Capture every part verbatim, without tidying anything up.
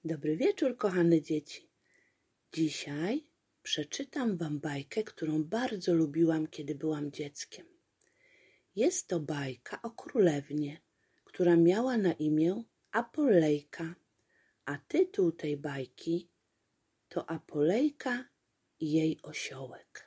Dobry wieczór, kochane dzieci. Dzisiaj przeczytam wam bajkę, którą bardzo lubiłam, kiedy byłam dzieckiem. Jest to bajka o królewnie, która miała na imię Apolejka, a tytuł tej bajki to Apolejka i jej osiołek.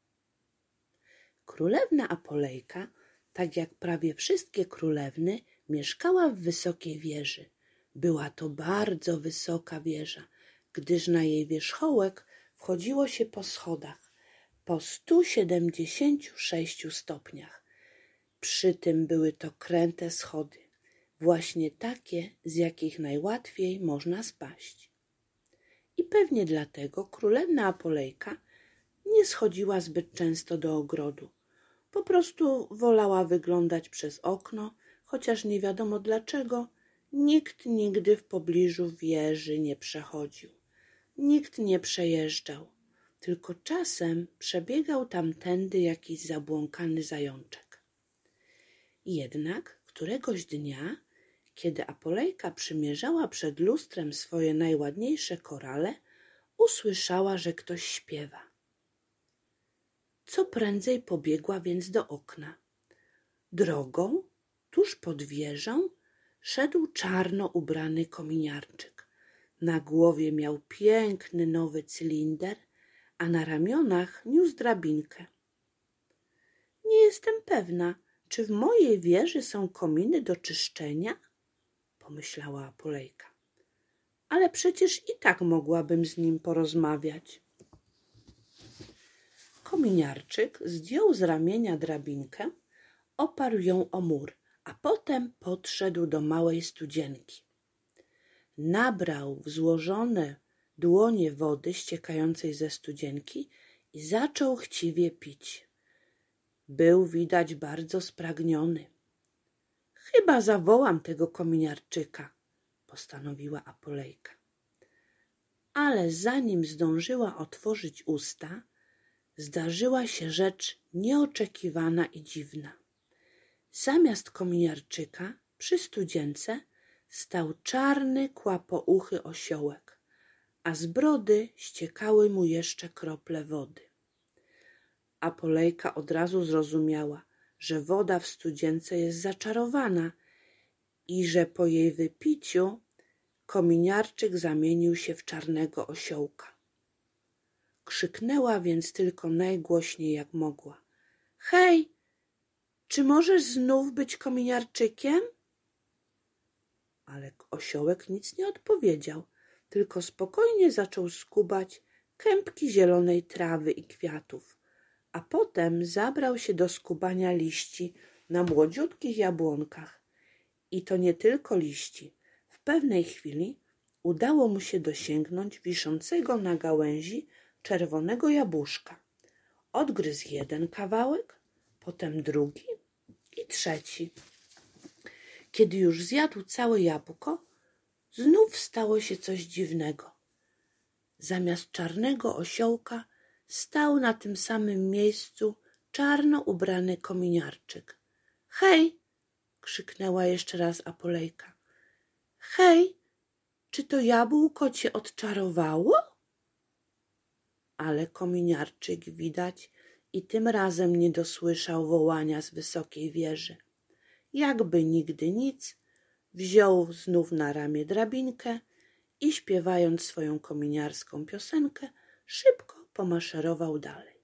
Królewna Apolejka, tak jak prawie wszystkie królewny, mieszkała w wysokiej wieży. Była to bardzo wysoka wieża, gdyż na jej wierzchołek wchodziło się po schodach po stu siedemdziesięciu sześciu stopniach. Przy tym były to kręte schody, właśnie takie, z jakich najłatwiej można spaść. I pewnie dlatego królewna Apolejka nie schodziła zbyt często do ogrodu. Po prostu wolała wyglądać przez okno, chociaż nie wiadomo dlaczego, nikt nigdy w pobliżu wieży nie przechodził. Nikt nie przejeżdżał, tylko czasem przebiegał tamtędy jakiś zabłąkany zajączek. Jednak któregoś dnia, kiedy Apolejka przymierzała przed lustrem swoje najładniejsze korale, usłyszała, że ktoś śpiewa. Co prędzej pobiegła więc do okna. Drogą, tuż pod wieżą, szedł czarno ubrany kominiarczyk. Na głowie miał piękny nowy cylinder, a na ramionach niósł drabinkę. Nie jestem pewna, czy w mojej wieży są kominy do czyszczenia? Pomyślała Apolejka. Ale przecież i tak mogłabym z nim porozmawiać. Kominiarczyk zdjął z ramienia drabinkę, oparł ją o mur, a potem podszedł do małej studzienki. Nabrał w złożone dłonie wody ściekającej ze studzienki i zaczął chciwie pić. Był widać bardzo spragniony. Chyba zawołam tego kominiarczyka, postanowiła Apolejka. Ale zanim zdążyła otworzyć usta, zdarzyła się rzecz nieoczekiwana i dziwna. Zamiast kominiarczyka przy studzience stał czarny, kłapouchy osiołek, a z brody ściekały mu jeszcze krople wody. Apolejka od razu zrozumiała, że woda w studzience jest zaczarowana i że po jej wypiciu kominiarczyk zamienił się w czarnego osiołka. Krzyknęła więc tylko najgłośniej jak mogła. Hej, czy możesz znów być kominiarczykiem? Ale osiołek nic nie odpowiedział, tylko spokojnie zaczął skubać kępki zielonej trawy i kwiatów, a potem zabrał się do skubania liści na młodziutkich jabłonkach. I to nie tylko liści. W pewnej chwili udało mu się dosięgnąć wiszącego na gałęzi czerwonego jabłuszka. Odgryzł jeden kawałek, potem drugi i trzeci. Kiedy już zjadł całe jabłko, znów stało się coś dziwnego. Zamiast czarnego osiołka stał na tym samym miejscu czarno ubrany kominiarczyk. Hej! Krzyknęła jeszcze raz Apolejka. Hej! Czy to jabłko cię odczarowało? Ale kominiarczyk widać i tym razem nie dosłyszał wołania z wysokiej wieży. Jakby nigdy nic, wziął znów na ramię drabinkę i śpiewając swoją kominiarską piosenkę, szybko pomaszerował dalej.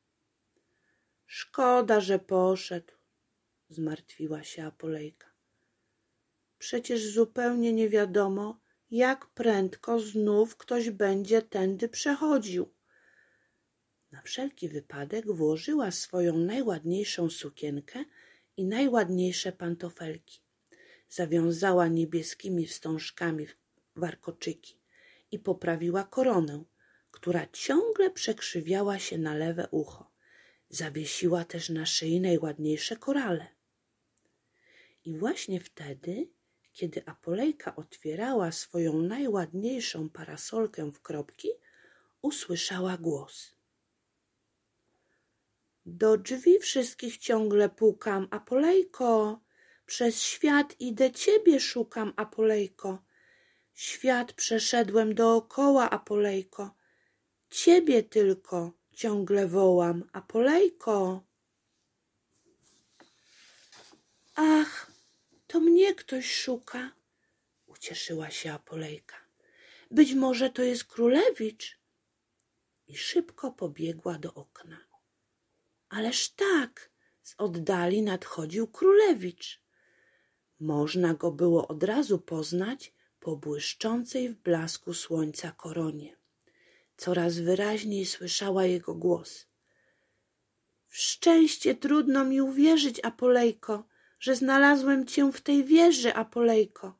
Szkoda, że poszedł, zmartwiła się Apolejka. Przecież zupełnie nie wiadomo, jak prędko znów ktoś będzie tędy przechodził. Na wszelki wypadek włożyła swoją najładniejszą sukienkę i najładniejsze pantofelki. Zawiązała niebieskimi wstążkami warkoczyki i poprawiła koronę, która ciągle przekrzywiała się na lewe ucho. Zawiesiła też na szyi najładniejsze korale. I właśnie wtedy, kiedy Apolejka otwierała swoją najładniejszą parasolkę w kropki, usłyszała głos. Do drzwi wszystkich ciągle pukam, Apolejko, przez świat idę ciebie szukam, Apolejko. Świat przeszedłem dookoła, Apolejko. Ciebie tylko ciągle wołam, Apolejko. Ach, to mnie ktoś szuka, ucieszyła się Apolejka. Być może to jest królewicz. I szybko pobiegła do okna. Ależ tak, z oddali nadchodził królewicz. Można go było od razu poznać po błyszczącej w blasku słońca koronie. Coraz wyraźniej słyszała jego głos. W szczęście trudno mi uwierzyć, Apolejko, że znalazłem cię w tej wieży, Apolejko.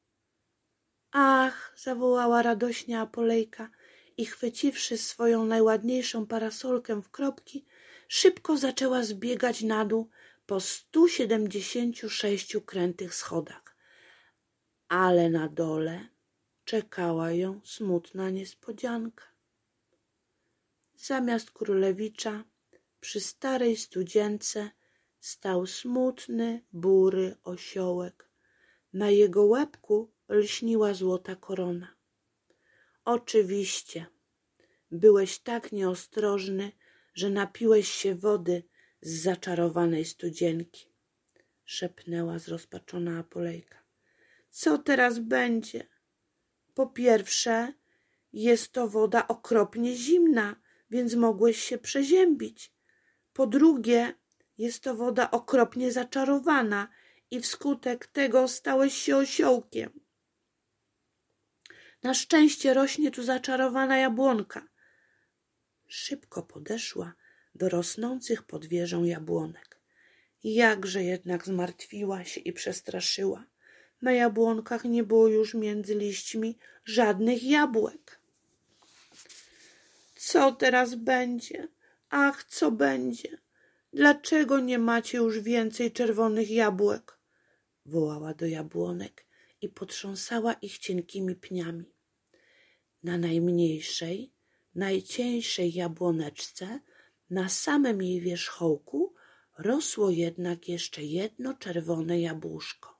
Ach, zawołała radośnie Apolejka i chwyciwszy swoją najładniejszą parasolkę w kropki, szybko zaczęła zbiegać na dół po stu siedemdziesięciu sześciu krętych schodach. Ale na dole czekała ją smutna niespodzianka. Zamiast królewicza przy starej studzience stał smutny, bury osiołek. Na jego łebku lśniła złota korona. Oczywiście, byłeś tak nieostrożny, że napiłeś się wody z zaczarowanej studzienki, szepnęła zrozpaczona Apolejka. Co teraz będzie? Po pierwsze, jest to woda okropnie zimna, więc mogłeś się przeziębić. Po drugie, jest to woda okropnie zaczarowana i wskutek tego stałeś się osiołkiem. Na szczęście rośnie tu zaczarowana jabłonka. Szybko podeszła do rosnących pod wieżą jabłonek. Jakże jednak zmartwiła się i przestraszyła. Na jabłonkach nie było już między liśćmi żadnych jabłek. Co teraz będzie? Ach, co będzie? Dlaczego nie macie już więcej czerwonych jabłek? Wołała do jabłonek i potrząsała ich cienkimi pniami. Na najmniejszej, najcieńszej jabłoneczce, na samym jej wierzchołku, rosło jednak jeszcze jedno czerwone jabłuszko.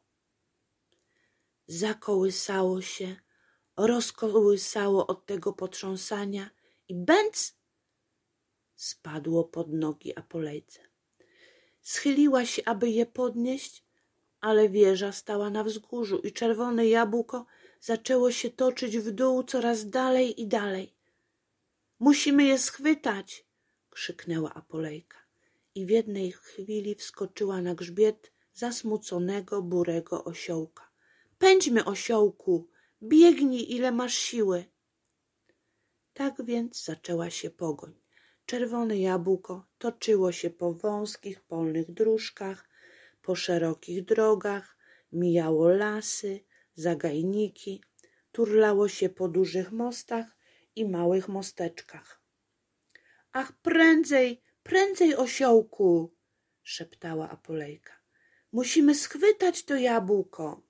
Zakołysało się, rozkołysało od tego potrząsania i bęc spadło pod nogi Apolejce. Schyliła się, aby je podnieść, ale wieża stała na wzgórzu i czerwone jabłko zaczęło się toczyć w dół coraz dalej i dalej. Musimy je schwytać, krzyknęła Apolejka i w jednej chwili wskoczyła na grzbiet zasmuconego, burego osiołka. Pędźmy, osiołku, biegnij, ile masz siły. Tak więc zaczęła się pogoń. Czerwone jabłko toczyło się po wąskich polnych dróżkach, po szerokich drogach, mijało lasy, zagajniki, turlało się po dużych mostach i małych mosteczkach. Ach, prędzej, prędzej, osiołku, szeptała Apolejka. Musimy schwytać to jabłko.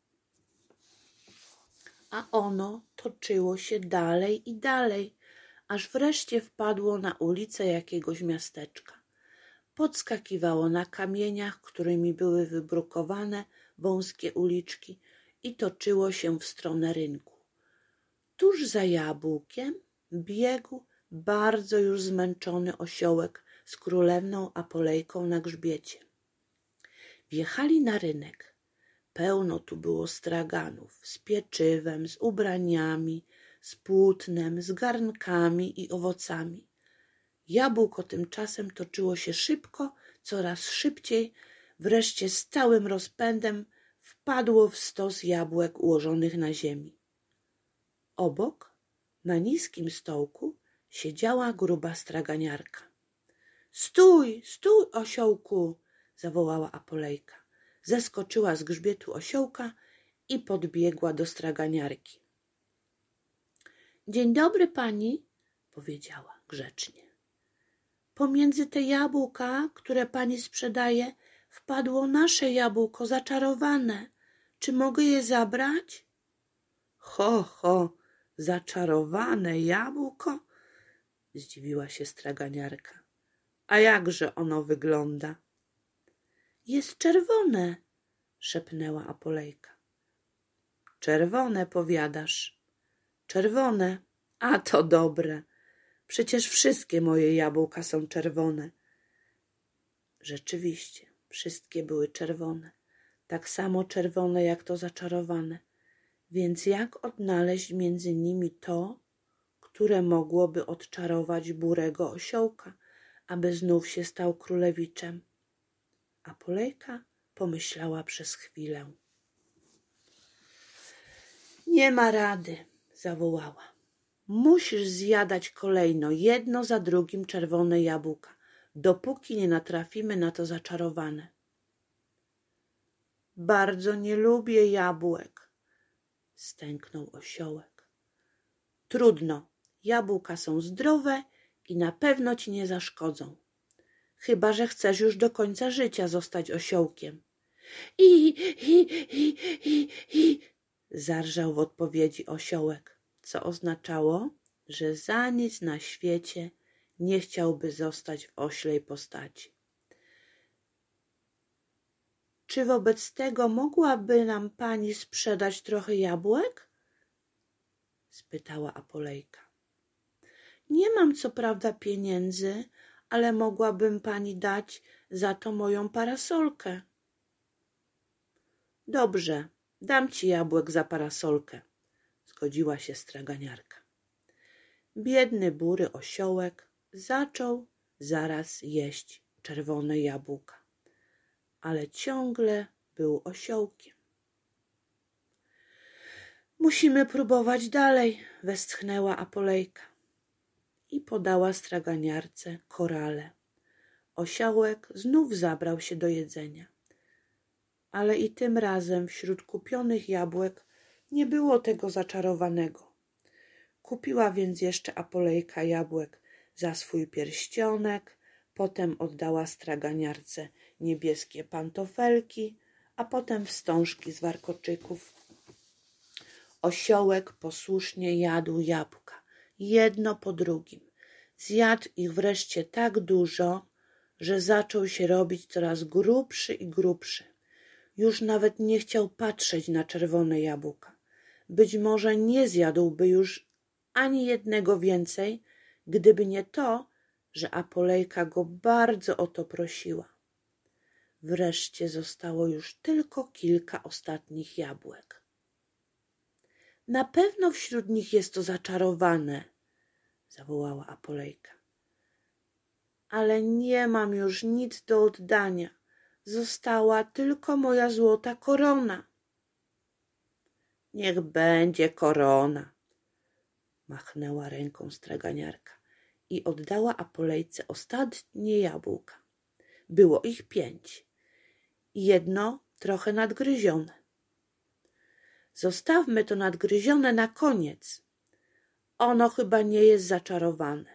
A ono toczyło się dalej i dalej, aż wreszcie wpadło na ulicę jakiegoś miasteczka. Podskakiwało na kamieniach, którymi były wybrukowane wąskie uliczki i toczyło się w stronę rynku. Tuż za jabłkiem biegł bardzo już zmęczony osiołek z królewną Apolejką na grzbiecie. Wjechali na rynek. Pełno tu było straganów z pieczywem, z ubraniami, z płótnem, z garnkami i owocami. Jabłko tymczasem toczyło się szybko, coraz szybciej, wreszcie z całym rozpędem wpadło w stos jabłek ułożonych na ziemi. Obok, na niskim stołku, siedziała gruba straganiarka. Stój, stój, osiołku, zawołała Apolejka. Zeskoczyła z grzbietu osiołka i podbiegła do straganiarki. Dzień dobry, pani, powiedziała grzecznie. Pomiędzy te jabłka, które pani sprzedaje, wpadło nasze jabłko zaczarowane. Czy mogę je zabrać? Ho, ho, zaczarowane jabłko? Zdziwiła się straganiarka. A jakże ono wygląda? Jest czerwone, szepnęła Apolejka. Czerwone, powiadasz, Czerwone. A to dobre. Przecież wszystkie moje jabłka są czerwone. Rzeczywiście, wszystkie były czerwone. Tak samo czerwone jak to zaczarowane. Więc jak odnaleźć między nimi to, które mogłoby odczarować burego osiołka, aby znów się stał królewiczem? Apolejka pomyślała przez chwilę. Nie ma rady, zawołała. Musisz zjadać kolejno, jedno za drugim czerwone jabłka, dopóki nie natrafimy na to zaczarowane. Bardzo nie lubię jabłek, stęknął osiołek. Trudno, jabłka są zdrowe i na pewno ci nie zaszkodzą. Chyba że chcesz już do końca życia zostać osiołkiem. I, i, i, i, i, zarżał w odpowiedzi osiołek, co oznaczało, że za nic na świecie nie chciałby zostać w oślej postaci. Czy wobec tego mogłaby nam pani sprzedać trochę jabłek? Spytała Apolejka. Nie mam co prawda pieniędzy, ale mogłabym pani dać za to moją parasolkę. Dobrze, dam ci jabłek za parasolkę, zgodziła się straganiarka. Biedny bury osiołek zaczął zaraz jeść czerwone jabłka, ale ciągle był osiołkiem. Musimy próbować dalej, westchnęła Apolejka i podała straganiarce korale. Osiołek znów zabrał się do jedzenia, ale i tym razem wśród kupionych jabłek nie było tego zaczarowanego. Kupiła więc jeszcze Apolejka jabłek za swój pierścionek, potem oddała straganiarce niebieskie pantofelki, a potem wstążki z warkoczyków. Osiołek posłusznie jadł jabłka, jedno po drugim. Zjadł ich wreszcie tak dużo, że zaczął się robić coraz grubszy i grubszy. Już nawet nie chciał patrzeć na czerwone jabłka. Być może nie zjadłby już ani jednego więcej, gdyby nie to, że Apolejka go bardzo o to prosiła. Wreszcie zostało już tylko kilka ostatnich jabłek. Na pewno wśród nich jest to zaczarowane, zawołała Apolejka. Ale nie mam już nic do oddania. Została tylko moja złota korona. Niech będzie korona, machnęła ręką straganiarka i oddała Apolejce ostatnie jabłka. Było ich pięć. Jedno trochę nadgryzione. Zostawmy to nadgryzione na koniec. Ono chyba nie jest zaczarowane.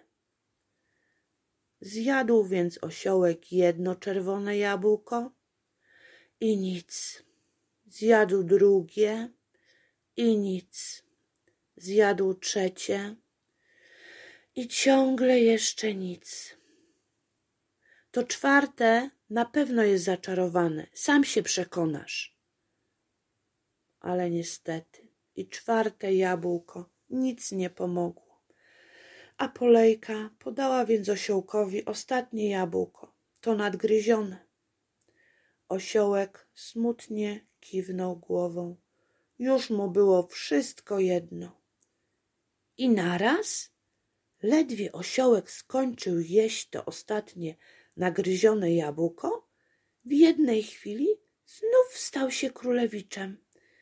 Zjadł więc osiołek jedno czerwone jabłko i nic. Zjadł drugie i nic. Zjadł trzecie i ciągle jeszcze nic. To czwarte na pewno jest zaczarowane, sam się przekonasz. Ale niestety i czwarte jabłko nic nie pomogło. Apolejka podała więc osiołkowi ostatnie jabłko, to nadgryzione. Osiołek smutnie kiwnął głową. Już mu było wszystko jedno. I naraz, ledwie osiołek skończył jeść to ostatnie nagryzione jabłko, w jednej chwili znów stał się królewiczem.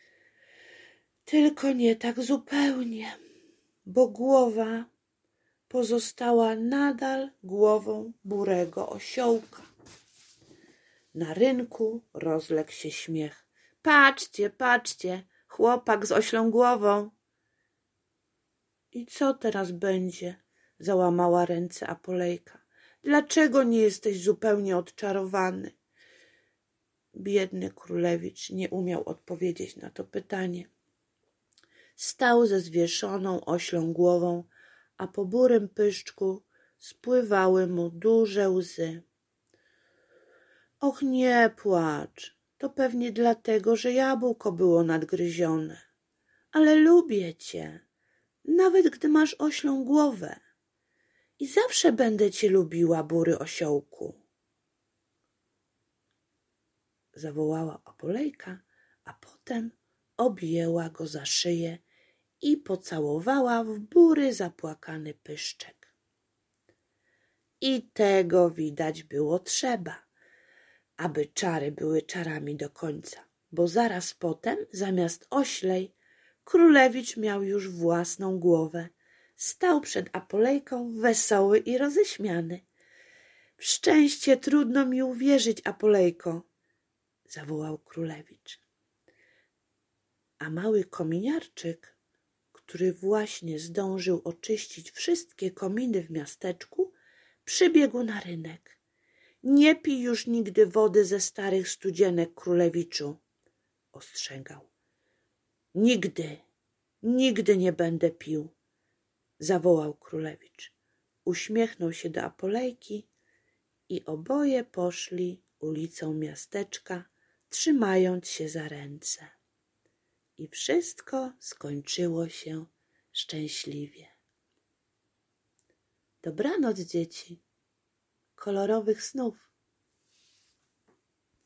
Tylko nie tak zupełnie, bo głowa pozostała nadal głową burego osiołka. Na rynku rozległ się śmiech. Patrzcie, patrzcie, chłopak z oślą głową. I co teraz będzie? Załamała ręce Apolejka. Dlaczego nie jesteś zupełnie odczarowany? Biedny królewicz nie umiał odpowiedzieć na to pytanie. Stał ze zwieszoną oślą głową, a po burym pyszczku spływały mu duże łzy. Och, nie płacz, to pewnie dlatego, że jabłko było nadgryzione. Ale lubię cię, nawet gdy masz oślą głowę. I zawsze będę cię lubiła, bury osiołku. Zawołała Apolejka, a potem objęła go za szyję i pocałowała w bury zapłakany pyszczek. I tego widać było trzeba, aby czary były czarami do końca, bo zaraz potem zamiast oślej królewicz miał już własną głowę. Stał przed Apolejką wesoły i roześmiany. W szczęście trudno mi uwierzyć, Apolejko, zawołał królewicz. A mały kominiarczyk, który właśnie zdążył oczyścić wszystkie kominy w miasteczku, przybiegł na rynek. Nie pij już nigdy wody ze starych studzienek, królewiczu, ostrzegał. Nigdy, nigdy nie będę pił, zawołał królewicz. Uśmiechnął się do Apolejki i oboje poszli ulicą miasteczka, trzymając się za ręce. I wszystko skończyło się szczęśliwie. Dobranoc, dzieci, kolorowych snów.